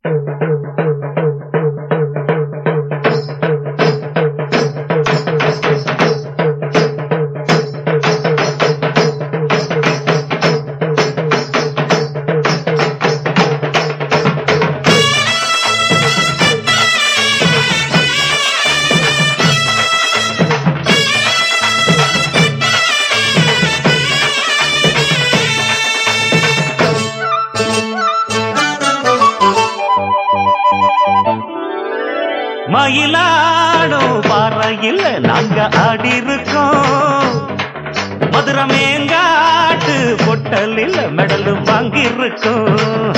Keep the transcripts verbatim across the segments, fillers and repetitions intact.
மயிலாடும் பாறையில் நாங்க ஆடி இருக்கோம். மதுரை மேங்காட்டு பொட்டலில் மெடல் வாங்கி இருக்கோம்.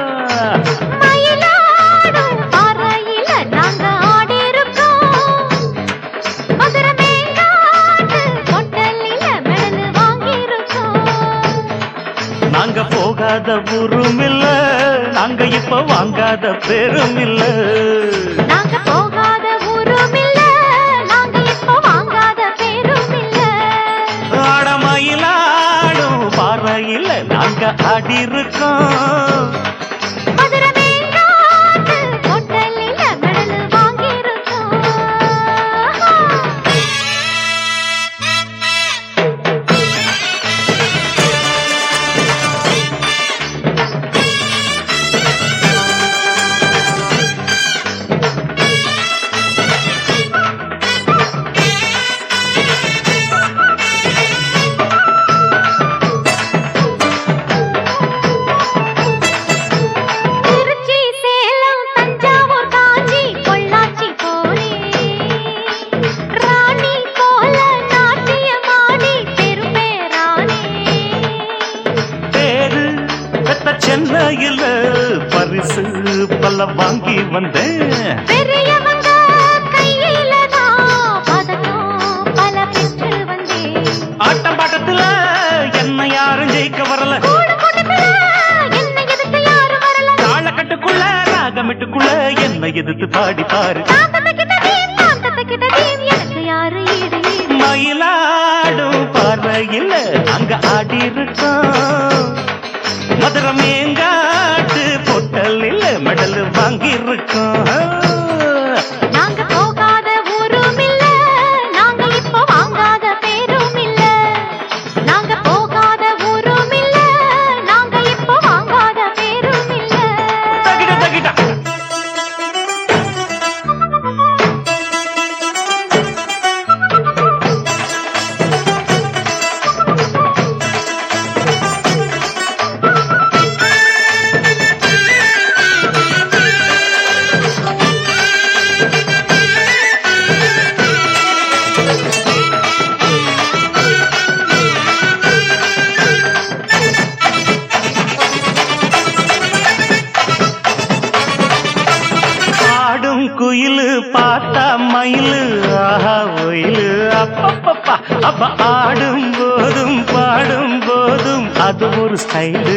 மயிலாடும் பாறையில் நாங்க ஆடி இருக்கோம். மதுரை மேங்காட்டு பொட்டலில் மெடல் வாங்கி இருக்கோம். நாங்க போகாத ஊரும் இல்ல, நாங்க இப்ப வாங்காத பேரும் இல்ல. நாங்க போகாத ஊரும் இல்ல, நாங்க இப்ப வாங்காத பேரும் இல்ல. ஆட மயிலாடும் பாறையில் நாங்க ஆடி இருக்கோம். மதுரை மேங்காட்டு பொட்டலில் மெடல் வாங்கி இருக்கோம். சென்னையில பரிசு பல வாங்கி வந்தேன். பெரியவங்க கையில நான் பதக்கம் பல பெற்று வந்தேன். ஆட்டம் பாட்டத்துல என்ன யாரும் ஜெயிக்க வரல. என்ன எதிர்த்து யாரும் வரல. தாளக்கட்டுக்குள்ள ராகமிட்டுக்குள்ள என்ன எதிர்த்து பாடி பாரு. எனக்கு யாரு ஈடு ஈடு. மயிலாடும் பாறையில் அங்க ஆடி இருக்கோம். மதுரை மேங்காட்டு பொட்டலில் மெடல் வாங்கி இருக்கோம். நாங்க போகாத ஊரும் இல்ல, நாங்க இப்ப வாங்காத பேரும் இல்ல. நாங்க போகாத ஊரும் இல்ல, நாங்க இப்ப வாங்காத பேரும் இல்ல. தகிட தகிட குயிலு பார்த்தா மயிலு ஆஹா ஒயிலு அப்பப்பப்பா. அப்ப ஆடும் போதும் பாடும் போதும் அது ஒரு ஸ்டைலு.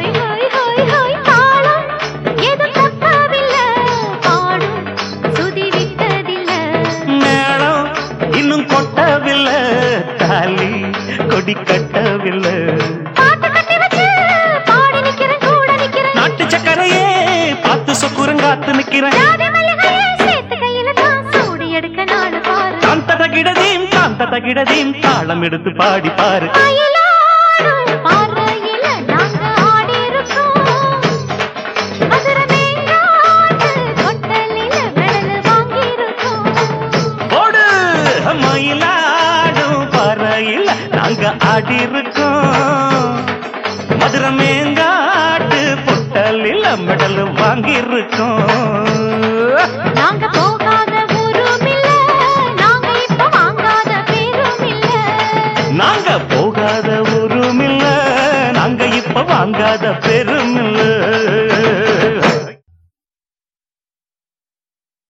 மேளம் இன்னும் கொட்டவில்லை, தாலி கொடி கட்டவில்லை. நாட்டு சக்கரையே பார்த்து சொக்குரங்காத்து நிக்கிறேன். காந்ததகிடதீம் காந்ததகிடதீம் தாளம் எடுத்து பாடி பாரு. போடு மயிலாடும் பாறையில் நாங்க ஆடி இருக்கோம். மதுரை மேங்காட்டு பொட்டலில் மெடல் வாங்கி இருக்கோம். நாங்க போகாத ஊரும் இல்ல, நாங்க இப்ப வாங்காத பேரும் இல்ல. நாங்க போகாத ஊரும் இல்ல, நாங்க இப்ப வாங்காத பெரும் இல்ல.